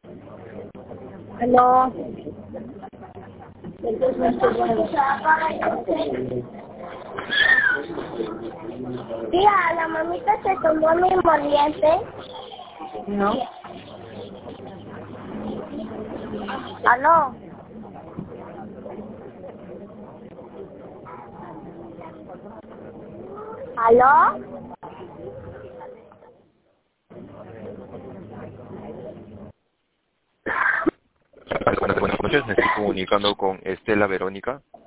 Aló. Tía, la mamita se tomó mi moliente. No. Aló. Aló. Buenas noches, me estoy comunicando con Estela Verónica.